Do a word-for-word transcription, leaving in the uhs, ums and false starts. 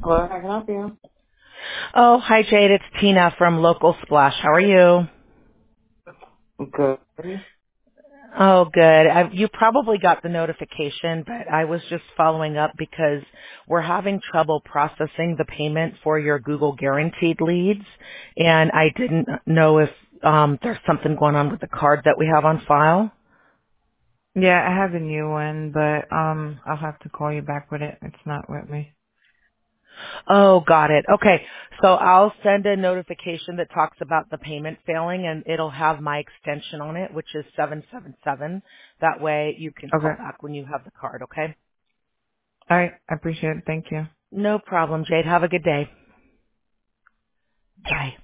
Hello, how can I help you? Oh, hi Jade. It's Tina from Local Splash. How are you? Good. Oh, good. I, you probably got the notification, but I was just following up because we're having trouble processing the payment for your Google Guaranteed leads, and I didn't know if um, there's something going on with the card that we have on file. Yeah, I have a new one, but um, I'll have to call you back with it. It's not with me. Oh, got it. Okay. So I'll send a notification that talks about the payment failing and it'll have my extension on it, which is seven seven seven. That way you can call Okay. back when you have the card, okay? All right. I appreciate it. Thank you. No problem, Jade. Have a good day. Bye.